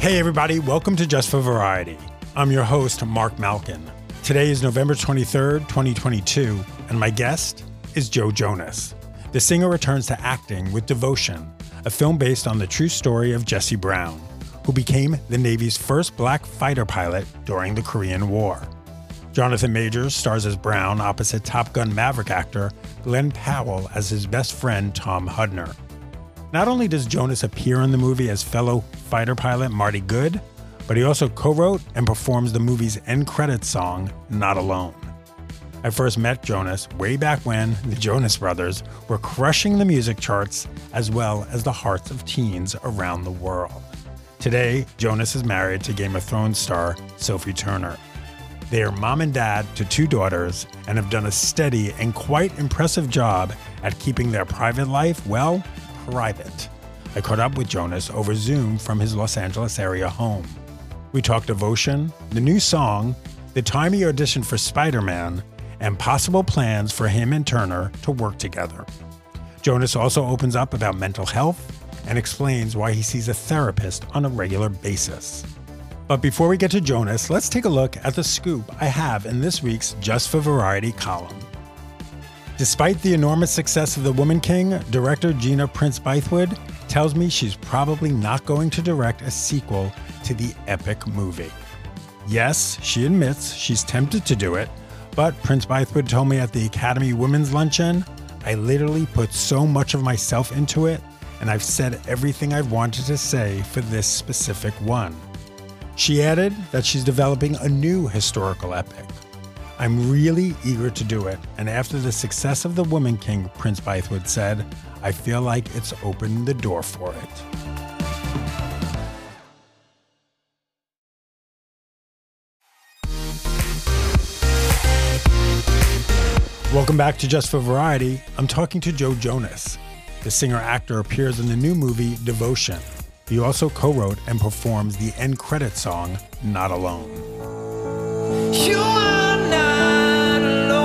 Hey everybody, welcome to Just for Variety. I'm your host, Mark Malkin. Today is November 23rd, 2022, and my guest is Joe Jonas. The singer returns to acting with Devotion, a film based on the true story of Jesse Brown, who became the Navy's first black fighter pilot during the Korean War. Jonathan Majors stars as Brown opposite Top Gun Maverick actor Glenn Powell as his best friend Tom Hudner. Not only does Jonas appear in the movie as fellow fighter pilot Marty Good, but he also co-wrote and performs the movie's end credits song, Not Alone. I first met Jonas way back when the Jonas Brothers were crushing the music charts as well as the hearts of teens around the world. Today, Jonas is married to Game of Thrones star Sophie Turner. They are mom and dad to two daughters and have done a steady and quite impressive job at keeping their private life, well, private. I caught up with Jonas over Zoom from his Los Angeles area home. We talked Devotion, the new song, the time he auditioned for Spider-Man, and possible plans for him and Turner to work together. Jonas also opens up about mental health and explains why he sees a therapist on a regular basis. But before we get to Jonas, let's take a look at the scoop I have in this week's Just for Variety column. Despite the enormous success of The Woman King, director Gina Prince Bythewood tells me she's probably not going to direct a sequel to the epic movie. Yes, she admits she's tempted to do it, but Prince Bythewood told me at the Academy Women's Luncheon, I literally put so much of myself into it, and I've said everything I've wanted to say for this specific one. She added that she's developing a new historical epic. I'm really eager to do it, and after the success of The Woman King, Prince Bythewood said, I feel like it's opened the door for it. Welcome back to Just for Variety. I'm talking to Joe Jonas. The singer-actor appears in the new movie Devotion. He also co-wrote and performs the end credit song, Not Alone. You are not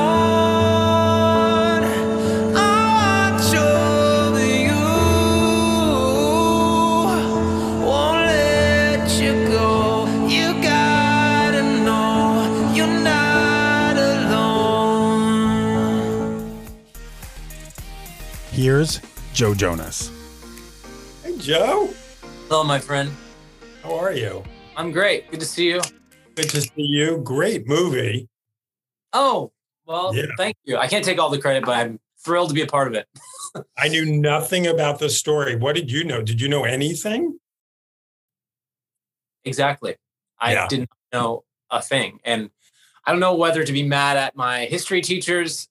alone. I watch over you. Won't let you go. You gotta know you're not alone. Here's Joe Jonas. Hey, Joe. Hello, my friend. How are you? I'm great. Good to see you. Good to see you. Great movie. Oh, well, Yeah. Thank you. I can't take all the credit, but I'm thrilled to be a part of it. I knew nothing about the story. What did you know? Did you know anything? Exactly. I Yeah. didn't know a thing. And I don't know whether to be mad at my history teachers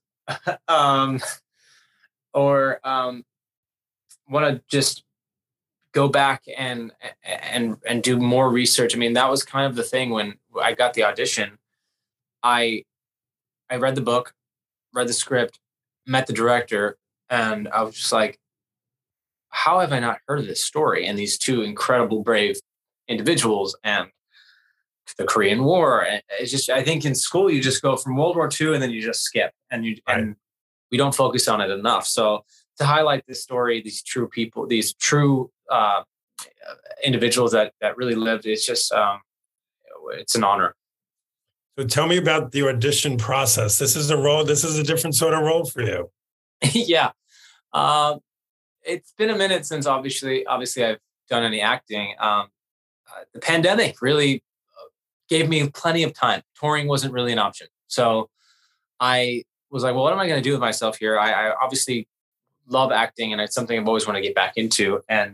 or want to just go back and do more research. I mean, that was kind of the thing when I got the audition. I read the book, read the script, met the director, and I was just like, how have I not heard of this story? And these two incredible, brave individuals and the Korean War. And it's just, I think in school, you just go from World War II and then you just skip and and we don't focus on it enough. So to highlight this story, these true people, these true individuals that really lived, it's just, it's an honor. So tell me about the audition process. This is a different sort of role for you. Yeah. It's been a minute since obviously I've done any acting. The pandemic really gave me plenty of time. Touring wasn't really an option. So I was like, well, what am I going to do with myself here? I obviously love acting and it's something I've always wanted to get back into. And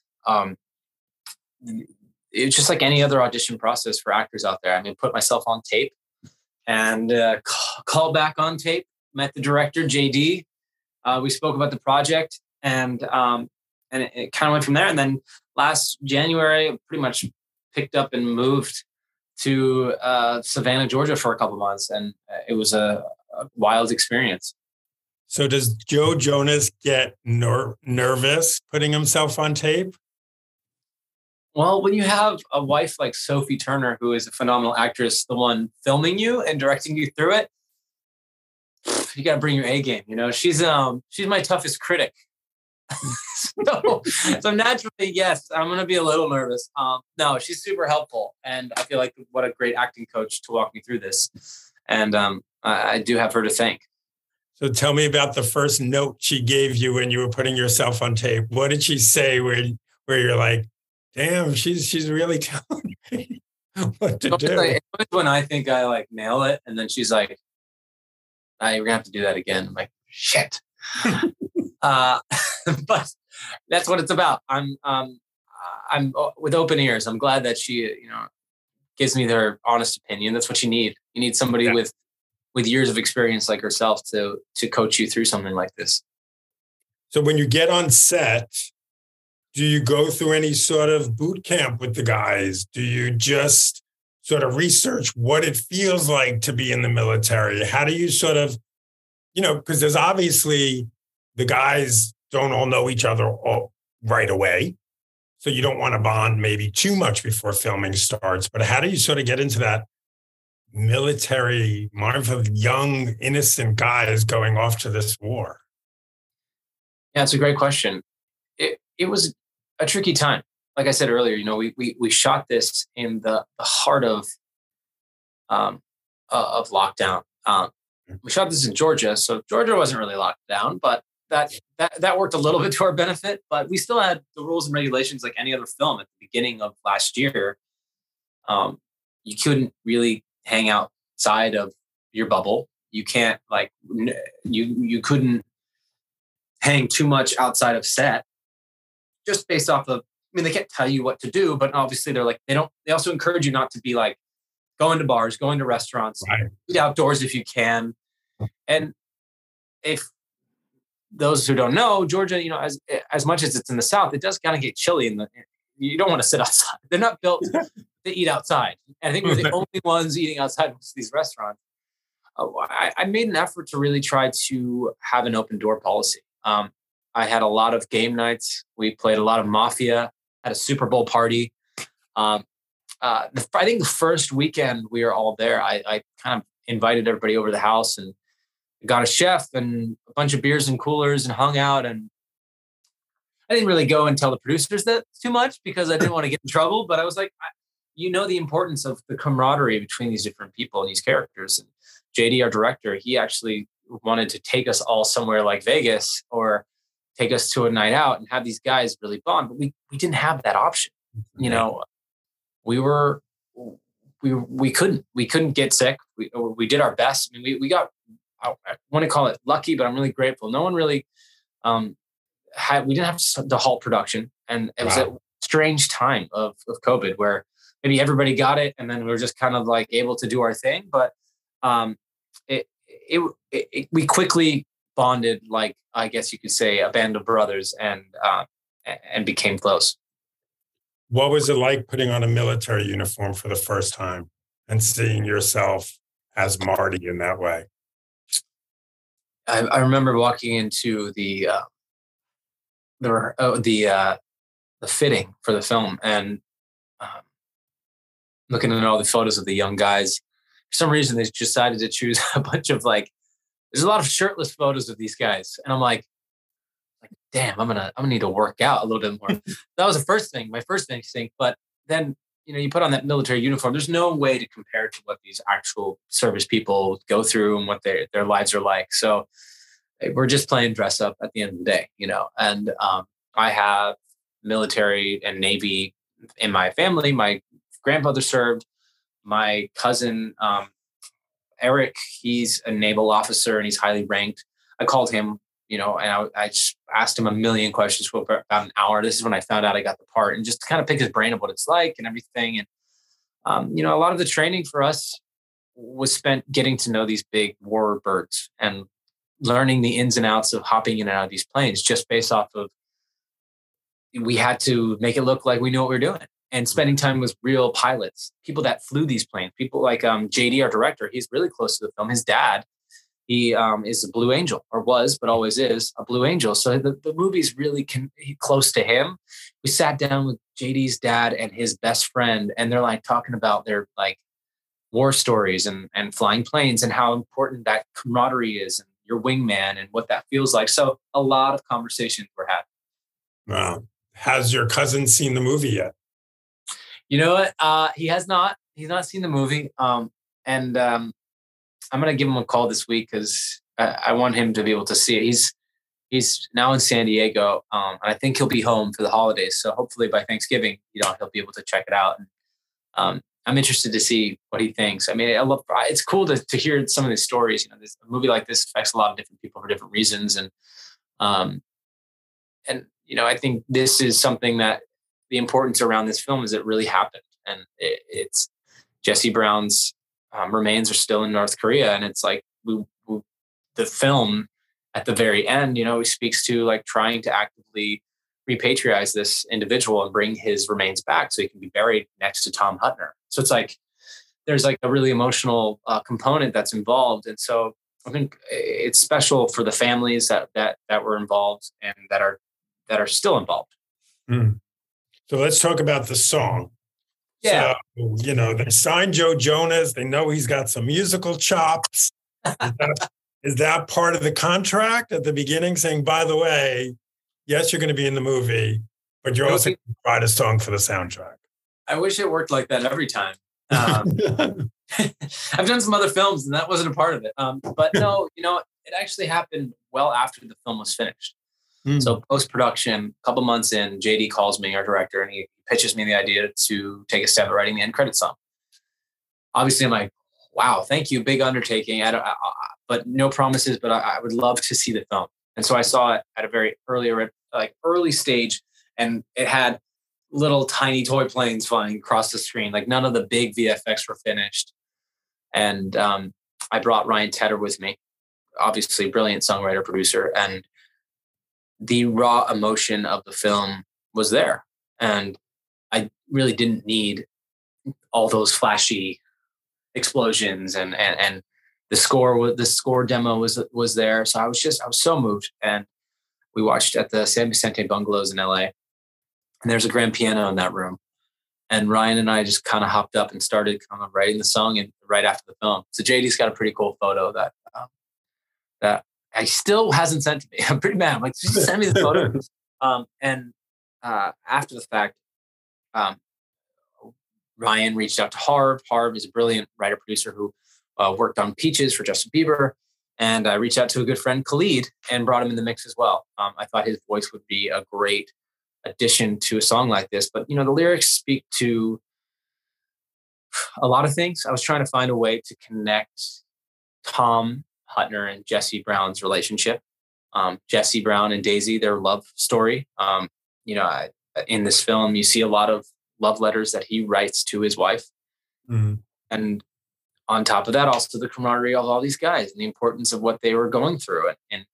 it's just like any other audition process for actors out there. I mean, put myself on tape and call back on tape, met the director, JD. We spoke about the project and it kind of went from there. And then last January, I pretty much picked up and moved to Savannah, Georgia for a couple months. And it was a wild experience. So does Joe Jonas get nervous putting himself on tape? Well, when you have a wife like Sophie Turner, who is a phenomenal actress, the one filming you and directing you through it, you got to bring your A game. You know, she's my toughest critic. So naturally, yes, I'm going to be a little nervous. No, she's super helpful. And I feel like what a great acting coach to walk me through this. And I do have her to thank. So tell me about the first note she gave you when you were putting yourself on tape. What did she say where you're like, damn, she's really telling me what to do? It's when I think I like nail it. And then she's like, you're going to have to do that again. I'm like, shit. But that's what it's about. I'm with open ears. I'm glad that she, gives me their honest opinion. That's what you need. You need somebody with years of experience like herself to coach you through something like this. So when you get on set, do you go through any sort of boot camp with the guys? Do you just sort of research what it feels like to be in the military? How do you sort of, because there's obviously the guys don't all know each other all right away. So you don't want to bond maybe too much before filming starts. But how do you sort of get into that military mind of young, innocent guys going off to this war? Yeah, it's a great question. It was a tricky time. Like I said earlier, we shot this in the heart of lockdown. We shot this in Georgia, so Georgia wasn't really locked down, but that worked a little bit to our benefit. But we still had the rules and regulations like any other film at the beginning of last year. You couldn't really hang outside of your bubble. You can't you couldn't hang too much outside of set, just based off of. I mean, they can't tell you what to do, but obviously they also encourage you not to be like going to bars, going to restaurants, right. Eat outdoors if you can. And if those who don't know, Georgia, as much as it's in the South, it does kind of get chilly you don't want to sit outside. They're not built to eat outside. And I think we're the only ones eating outside of these restaurants. I made an effort to really try to have an open door policy. I had a lot of game nights. We played a lot of Mafia, had a Super Bowl party. I think the first weekend we were all there, I kind of invited everybody over to the house and got a chef and a bunch of beers and coolers and hung out. And I didn't really go and tell the producers that too much because I didn't want to get in trouble. But I was like, the importance of the camaraderie between these different people and these characters. And JD, our director, he actually wanted to take us all somewhere like Vegas or take us to a night out and have these guys really bond. But we didn't have that option. We couldn't get sick. We did our best. I mean, we got, I want to call it lucky, but I'm really grateful. No one really we didn't have to halt production. And it was a strange time of COVID where maybe everybody got it and then we were just kind of like able to do our thing. But we quickly bonded, like, I guess you could say, a band of brothers and became close. What was it like putting on a military uniform for the first time and seeing yourself as Marty in that way? I remember walking into the fitting for the film and looking at all the photos of the young guys. For some reason, they decided to choose a bunch of there's a lot of shirtless photos of these guys, and I'm like, damn, I'm gonna need to work out a little bit more. That was my first instinct. But then, you put on that military uniform. There's no way to compare to what these actual service people go through and what their lives are like. So we're just playing dress up at the end of the day, And I have military and Navy in my family. My grandfather served. My cousin Eric, he's a naval officer and he's highly ranked. I called him. And I just asked him a million questions for about an hour. This is when I found out I got the part and just to kind of pick his brain of what it's like and everything. And, a lot of the training for us was spent getting to know these big war birds and learning the ins and outs of hopping in and out of these planes just based off of, we had to make it look like we knew what we were doing and spending time with real pilots, people that flew these planes, people like JD, our director, he's really close to the film. His dad, he is a Blue Angel, or was, but always is a Blue Angel. So the movie's really close to him. We sat down with JD's dad and his best friend, and they're talking about their war stories and flying planes and how important that camaraderie is and your wingman and what that feels like. So a lot of conversations were had. Wow. Has your cousin seen the movie yet? You know what? He has not. He's not seen the movie. And I'm gonna give him a call this week because I want him to be able to see it. He's now in San Diego, and I think he'll be home for the holidays. So hopefully by Thanksgiving, he'll be able to check it out. And I'm interested to see what he thinks. I mean, it's cool to hear some of these stories. A movie like this affects a lot of different people for different reasons, and I think this is something that the importance around this film is it really happened, and it's Jesse Brown's remains are still in North Korea, and it's like the film at the very end, he speaks to like trying to actively repatriate this individual and bring his remains back so he can be buried next to Tom Huttner. So it's like there's like a really emotional component that's involved, and so I think it's special for the families that were involved and that are still involved. Mm. So let's talk about the song. Yeah. So, they signed Joe Jonas. They know he's got some musical chops. Is that part of the contract at the beginning saying, by the way, yes, you're going to be in the movie, but you're also going to write a song for the soundtrack? I wish it worked like that every time. I've done some other films and that wasn't a part of it. But no, it actually happened well after the film was finished. So post-production, a couple months in, JD calls me, our director, and he pitches me the idea to take a stab at writing the end credits song. Obviously, I'm like, wow, thank you, big undertaking. But no promises, but I would love to see the film. And so I saw it at a very early stage, and it had little tiny toy planes flying across the screen. Like none of the big VFX were finished. And I brought Ryan Tedder with me, obviously brilliant songwriter, producer, and the raw emotion of the film was there. And I really didn't need all those flashy explosions and the score demo was there. So I was so moved. And we watched at the San Vicente Bungalows in LA, and there's a grand piano in that room. And Ryan and I just kind of hopped up and started kind of writing the song and right after the film. So JD's got a pretty cool photo that I still hasn't sent to me. I'm pretty mad. I'm like, just send me the photo. After the fact, Ryan reached out to Harv. Harv is a brilliant writer producer who worked on Peaches for Justin Bieber. And I reached out to a good friend, Khalid, and brought him in the mix as well. I thought his voice would be a great addition to a song like this. But, the lyrics speak to a lot of things. I was trying to find a way to connect Tom Huttner and Jesse Brown's relationship. Jesse Brown and Daisy, their love story. In this film, you see a lot of love letters that he writes to his wife. Mm-hmm. And on top of that, also the camaraderie of all these guys and the importance of what they were going through. And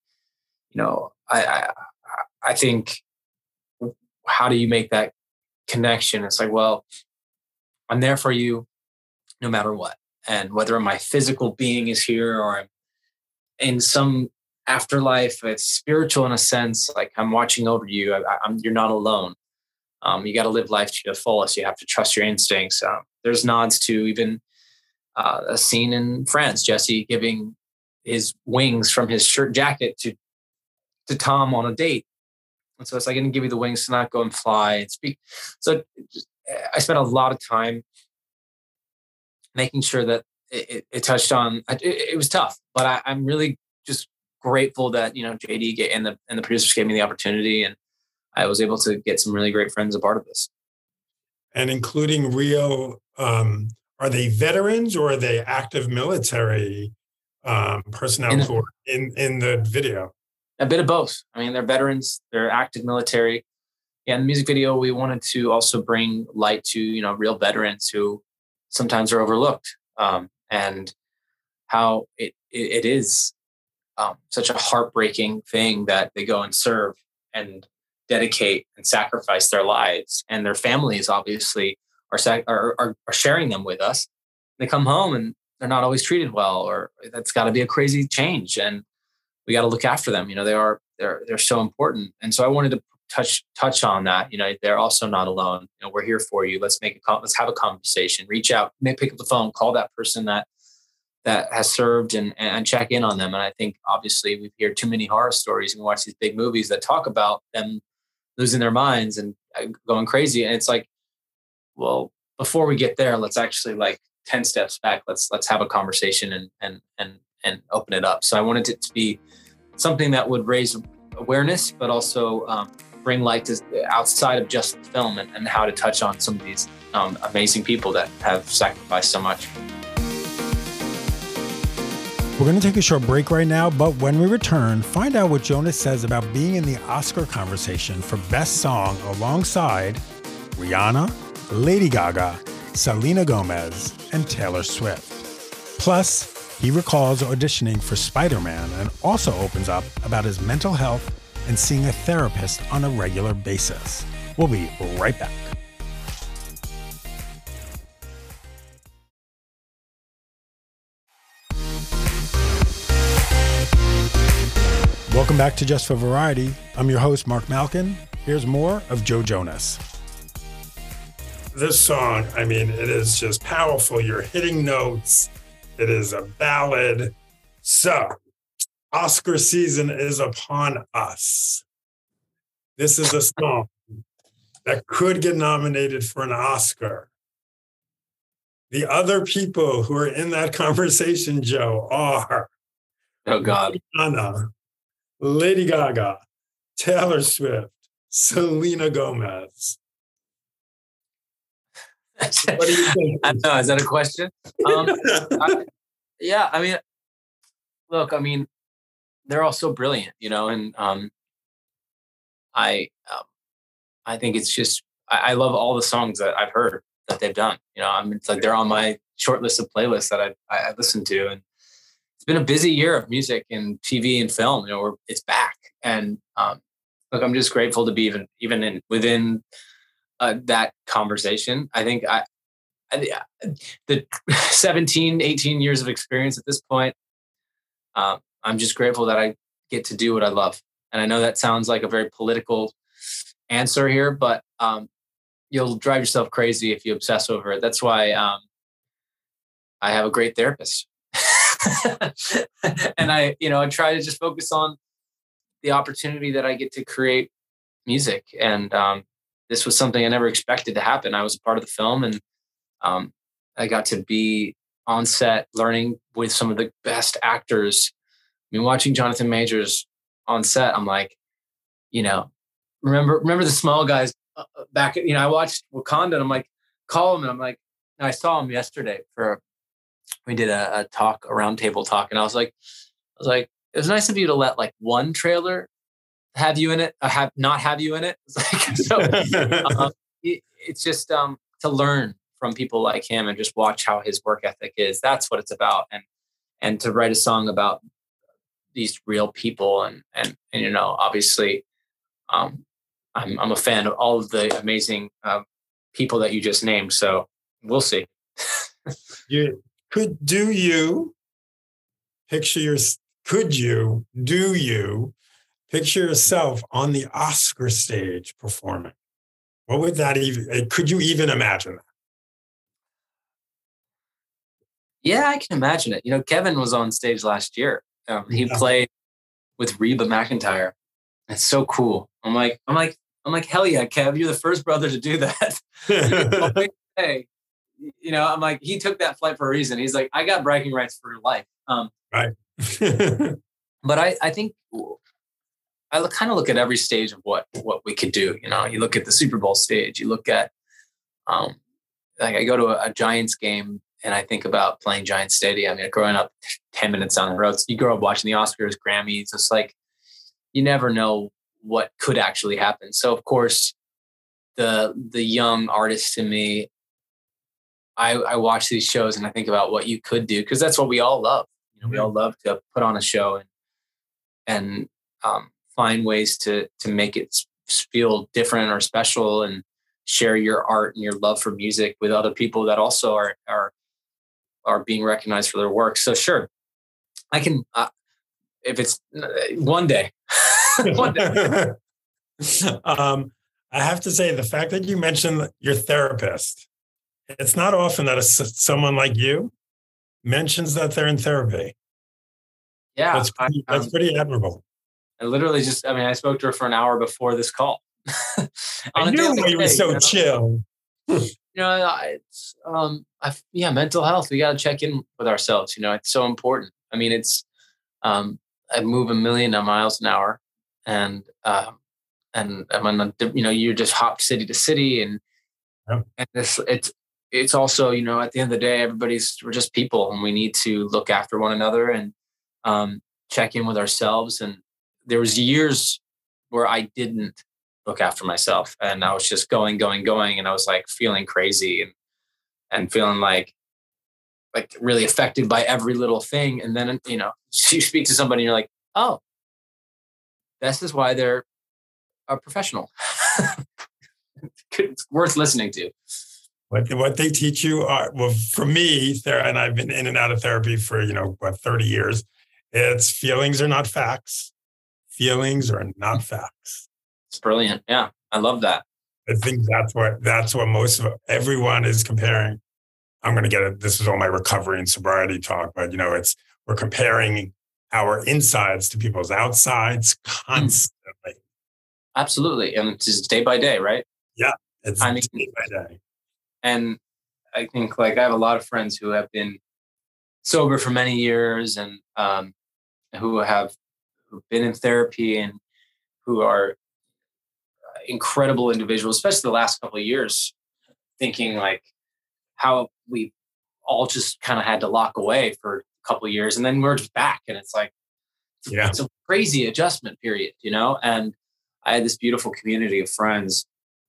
I think, how do you make that connection? It's like, well, I'm there for you no matter what. And whether my physical being is here or I'm in some afterlife, it's spiritual in a sense, like I'm watching over you. You're not alone. You got to live life to the fullest. You have to trust your instincts. There's nods to even a scene in France, Jesse giving his wings from his shirt jacket to Tom on a date. And so it's like, I'm going to give you the wings to not go and fly and speak. So I spent a lot of time making sure that it touched on, it was tough, but I'm really just grateful that, JD and the producers gave me the opportunity, and I was able to get some really great friends a part of this. And including Rio, are they veterans or are they active military personnel who are in the video? A bit of both. I mean, they're veterans, they're active military. Yeah, in the music video, we wanted to also bring light to, real veterans who sometimes are overlooked, and how it is such a heartbreaking thing that they go and serve and dedicate and sacrifice their lives, and their families obviously are sharing them with us. They come home and they're not always treated well, or that's got to be a crazy change, and we got to look after them. They're so important, and so I wanted to touch on that. They're also not alone. We're here for you. Let's have a conversation. Reach out, pick up the phone, call that person that has served, and check in on them. And I think obviously we've heard too many horror stories and watch these big movies that talk about them losing their minds and going crazy. And it's like, well, before we get there, let's actually like 10 steps back. Let's have a conversation and open it up. So I wanted it to be something that would raise awareness, but also bring light to outside of just the film and how to touch on some of these amazing people that have sacrificed so much. We're going to take a short break right now, but when we return, find out what Jonas says about being in the Oscar conversation for Best Song alongside Rihanna, Lady Gaga, Selena Gomez, and Taylor Swift. Plus, he recalls auditioning for Spider-Man and also opens up about his mental health and seeing a therapist on a regular basis. We'll be right back. Welcome back to Just for Variety. I'm your host, Mark Malkin. Here's more of Joe Jonas. This song, I mean, it is just powerful. You're hitting notes. It is a ballad. So, Oscar season is upon us. This is a song that could get nominated for an Oscar. The other people who are in that conversation, Joe, are Oh, God. Rihanna, Lady Gaga, Taylor Swift, Selena Gomez. What do you think? I don't know. Is that a question? Yeah, I mean, look, I mean, they're all so brilliant, you know, and I think it's just I love all the songs that I've heard that they've done. You know, I mean, it's like they're on my short list of playlists that I listen to, and it's been a busy year of music and TV and film. You know, it's back, and look, I'm just grateful to be even within that conversation. I think the 17, 18 years of experience at this point, I'm just grateful that I get to do what I love. And I know that sounds like a very political answer here, but you'll drive yourself crazy if you obsess over it. That's why I have a great therapist. And I try to just focus on the opportunity that I get to create music. And this was something I never expected to happen. I was a part of the film, and I got to be on set learning with some of the best actors. I mean, watching Jonathan Majors on set, I'm like, you know, remember the small guys back, you know, I watched Wakanda and I'm like, call him. And I'm like, I saw him yesterday we did a roundtable talk. And I was like, it was nice of you to let like one trailer have you in it, not have you in it. It's like, so it's just to learn from people like him and just watch how his work ethic is. That's what it's about. And to write a song about these real people and you know, obviously I'm a fan of all of the amazing people that you just named. So we'll see. Do you picture yourself on the Oscar stage performing? What would that even, could you even imagine that? Yeah, I can imagine it. You know, Kevin was on stage last year. He played with Reba McEntire. It's so cool. I'm like, hell yeah, Kev, you're the first brother to do that. Hey, you know, I'm like, he took that flight for a reason. He's like, I got bragging rights for life. Right. But I think I kind of look at every stage of what we could do. You know, you look at the Super Bowl stage, you look at, like I go to a Giants game and I think about playing Giants Stadium. I mean, growing up 10 minutes down the road, you grow up watching the Oscars, Grammys. It's like, you never know what could actually happen. So of course, the young artist in me, I watch these shows and I think about what you could do, because that's what we all love. You know, we all love to put on a show and find ways to make it feel different or special, and share your art and your love for music with other people that also are being recognized for their work. So sure, I can, if it's one day. One day. I have to say, the fact that you mentioned your therapist, it's not often that someone like you mentions that they're in therapy. Yeah. That's pretty admirable. I literally I spoke to her for an hour before this call. I knew why you were so chill. It's mental health. We got to check in with ourselves. It's so important. I mean, it's I move 1 million miles an hour, and I'm on you just hop city to city, and it's also at the end of the day, we're just people, and we need to look after one another and check in with ourselves. And there was years where I didn't look after myself, and I was just going, and I was like feeling crazy and feeling like really affected by every little thing. And then you speak to somebody and you're like, oh, this is why they're a professional. It's worth listening to. What they teach you are, well, for me, and I've been in and out of therapy for 30 years. It's feelings are not facts. Feelings are not facts. It's brilliant. Yeah, I love that. I think that's what most of everyone is comparing. I'm going to get it. This is all my recovery and sobriety talk, but we're comparing our insides to people's outsides constantly. Absolutely, and it's just day by day, right? Yeah, it's day by day. And I think I have a lot of friends who have been sober for many years, and who've been in therapy, and who are incredible individuals, especially the last couple of years, thinking how we all just kind of had to lock away for a couple of years, and then we're just back, and it's it's a crazy adjustment period, and I had this beautiful community of friends,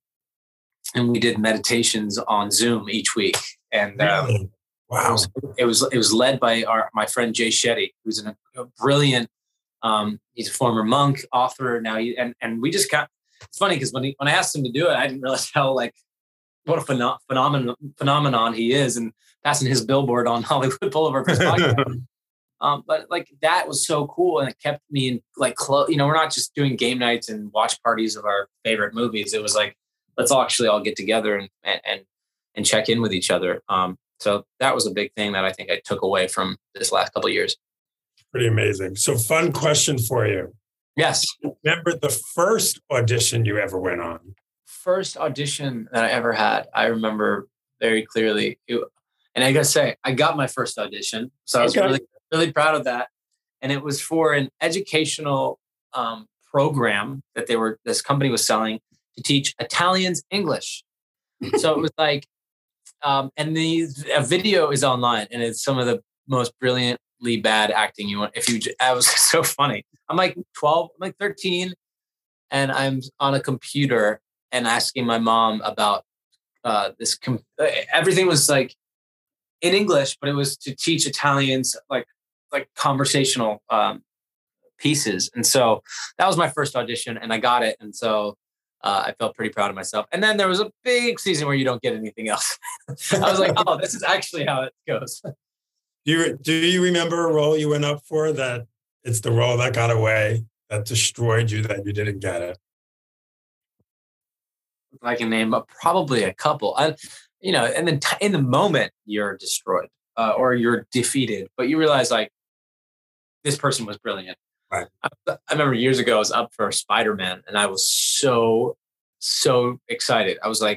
and we did meditations on Zoom each week. And wow, it was led by my friend Jay Shetty, who's a brilliant. He's a former monk, author now. And we just got. It's funny because when I asked him to do it, I didn't realize how what a phenomenon he is, and passing his billboard on Hollywood Boulevard for his podcast. But that was so cool, and it kept me in close. We're not just doing game nights and watch parties of our favorite movies. It was let's all get together and check in with each other. So that was a big thing that I think I took away from this last couple of years. Pretty amazing. So fun question for you. Yes. Remember the first audition you ever went on? First audition that I ever had, I remember very clearly. And I got to say, I got my first audition. So I was really, really proud of that. And it was for an educational program that this company was selling to teach Italians English. So it was and a video is online, and it's some of the most brilliantly bad acting you want. I was so funny. I'm 12, I'm 13, and I'm on a computer and asking my mom about this. Everything was in English, but it was to teach Italians conversational pieces. And so that was my first audition, and I got it. And so I felt pretty proud of myself. And then there was a big season where you don't get anything else. I was like, oh, this is actually how it goes. Do you remember a role you went up for that it's the role that got away, that destroyed you, that you didn't get it? I can name probably a couple. And then in the moment you're destroyed or you're defeated, but you realize this person was brilliant. Right. I remember years ago I was up for Spider-Man, and I was so excited. I was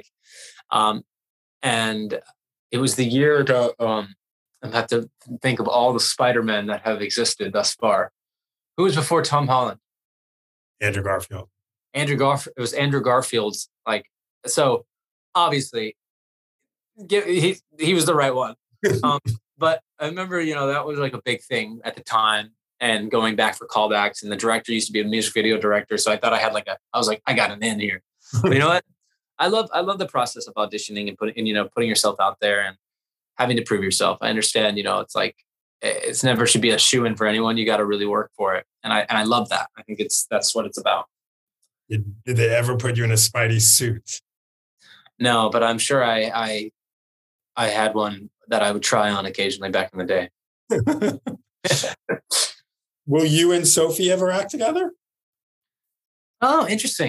and it was the year that I have to think of all the Spider-Men that have existed thus far. Who was before Tom Holland? Andrew Garfield. It was Andrew Garfield's so obviously he was the right one. But I remember, that was a big thing at the time, and going back for callbacks, and the director used to be a music video director. So I thought I had I got an in here. But you know what? I love the process of auditioning and putting yourself out there and having to prove yourself. I understand, it's never should be a shoo-in for anyone. You got to really work for it. And I love that. I think that's what it's about. Did they ever put you in a Spidey suit? No, but I'm sure I had one that I would try on occasionally back in the day. Will you and Sophie ever act together? Oh, interesting.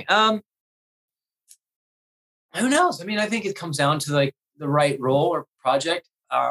Who knows? I mean, I think it comes down to the right role or project. I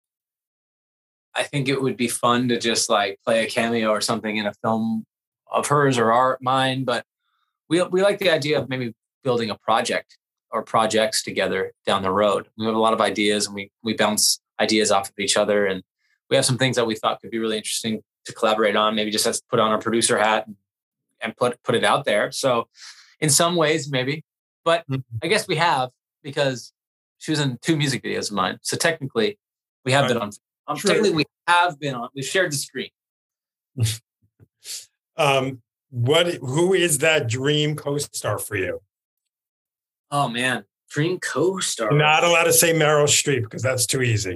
think it would be fun to just play a cameo or something in a film of hers or mine, but we like the idea of maybe building a project or projects together down the road. We have a lot of ideas, and we bounce ideas off of each other, and we have some things that we thought could be really interesting to collaborate on. Maybe just put on our producer hat and put it out there. So in some ways, maybe, but I guess we have, because she was in 2 music videos of mine. So technically we have been on. Technically we have been on. We've shared the screen. Who is that dream co-star for you? Oh man, dream co-star. You're not allowed to say Meryl Streep because that's too easy.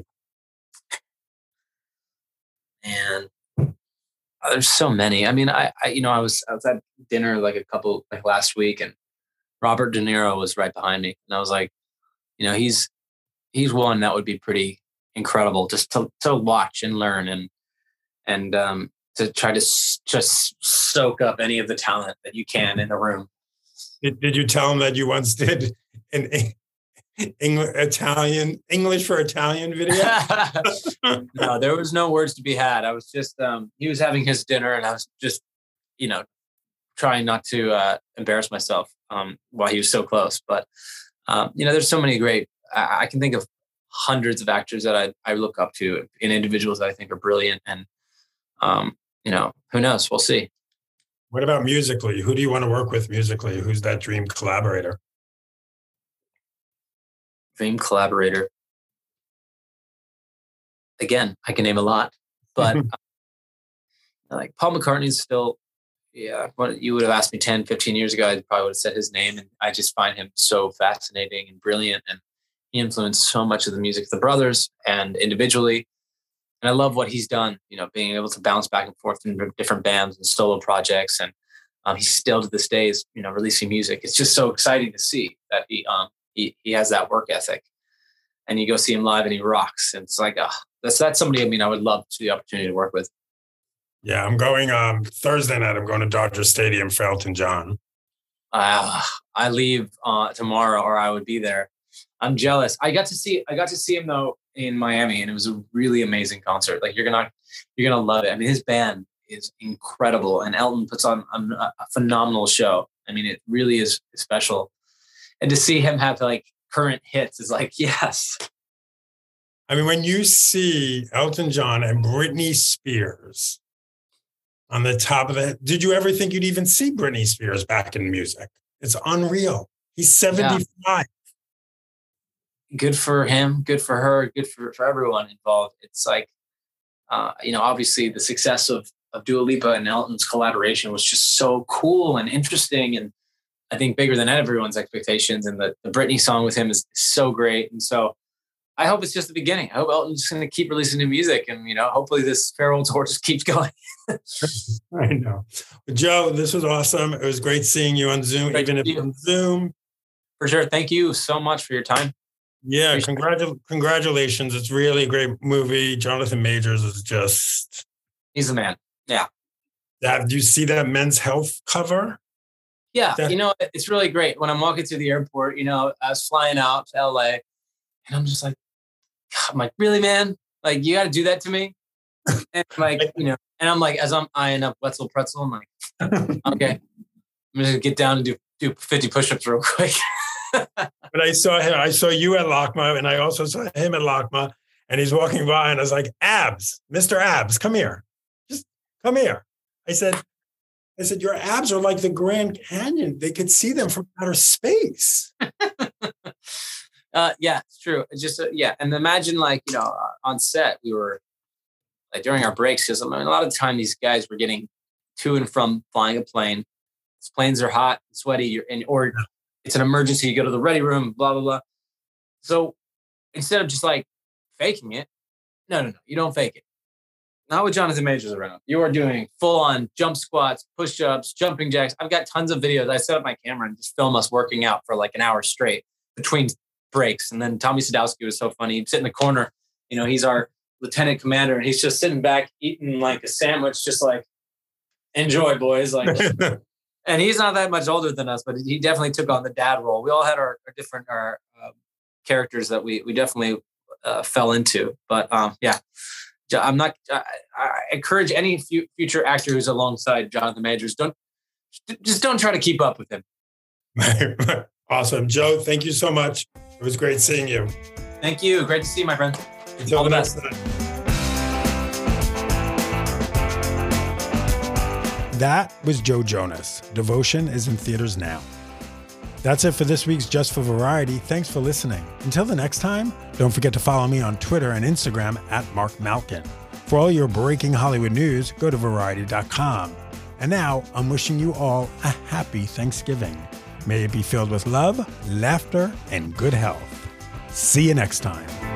And there's so many. I mean, I was at dinner last week, and Robert De Niro was right behind me, and I was like, he's one that would be pretty incredible just to watch and learn and to try to just soak up any of the talent that you can in the room. Did you tell him that you once did an English for Italian video? No, there was no words to be had. I was just, he was having his dinner, and I was just, trying not to embarrass myself while he was so close. But, there's so many great, I can think of hundreds of actors that I look up to, and individuals that I think are brilliant. And, who knows? We'll see. What about musically? Who do you want to work with musically? Who's that dream collaborator? Dream collaborator. Again, I can name a lot, but like Paul McCartney's still, what you would have asked me 10, 15 years ago, I probably would have said his name. And I just find him so fascinating and brilliant. And he influenced so much of the music of the Brothers and individually. And I love what he's done, being able to bounce back and forth in different bands and solo projects. And he's still to this day is, releasing music. It's just so exciting to see that he has that work ethic, and you go see him live and he rocks. And it's like, that's somebody, I would love the opportunity to work with. Yeah. I'm going Thursday night. I'm going to Dodger Stadium for Elton John. I leave tomorrow, or I would be there. I'm jealous. I got to see him though in Miami, and it was a really amazing concert. Like you're gonna love it. His band is incredible, and Elton puts on a phenomenal show. It really is special. And to see him have current hits is like, yes. When you see Elton John and Britney Spears on the top of it, did you ever think you'd even see Britney Spears back in music? It's unreal. He's 75. Yeah. Good for him, good for her, good for everyone involved. It's like, obviously the success of Dua Lipa and Elton's collaboration was just so cool and interesting, and I think bigger than everyone's expectations. And the Britney song with him is so great. And so I hope it's just the beginning. I hope Elton's just going to keep releasing new music, and, hopefully this farewell tour just keeps going. I know. Joe, this was awesome. It was great seeing you on Zoom, even if on Zoom. For sure. Thank you so much for your time. Yeah, congratulations. It's really a great movie. Jonathan Majors is just... He's the man. Yeah. Do you see that Men's Health cover? Yeah, it's really great. When I'm walking through the airport, I was flying out to LA, and I'm just like, really, man? Like, you got to do that to me? And and I'm like, as I'm eyeing up Wetzel Pretzel, I'm like, okay, I'm going to get down and do 50 push-ups real quick. But I saw you at LACMA, and I also saw him at LACMA, and he's walking by, and I was like, Abs, Mr. Abs, come here. Just come here. I said, your abs are like the Grand Canyon. They could see them from outer space. Yeah, it's true. It's just, And imagine on set, we were during our breaks, because a lot of the time these guys were getting to and from flying a plane. These planes are hot, sweaty, or it's an emergency. You go to the ready room, blah, blah, blah. So instead of just faking it, no, you don't fake it. Not with Jonathan Majors around. You are doing full-on jump squats, push-ups, jumping jacks. I've got tons of videos. I set up my camera and just film us working out for an hour straight between breaks. And then Tommy Sadowski was so funny. He'd sit in the corner. He's our lieutenant commander, and he's just sitting back eating a sandwich, just enjoy, boys. And he's not that much older than us, but he definitely took on the dad role. We all had our different characters that we definitely fell into. But yeah. I encourage any future actor who's alongside Jonathan Majors, don't try to keep up with him. Awesome. Joe, thank you so much. It was great seeing you. Thank you. Great to see you, my friend. Until the next time. That was Joe Jonas. Devotion is in theaters now. That's it for this week's Just for Variety. Thanks for listening. Until the next time, don't forget to follow me on Twitter and Instagram at Mark Malkin. For all your breaking Hollywood news, go to Variety.com. And now, I'm wishing you all a happy Thanksgiving. May it be filled with love, laughter, and good health. See you next time.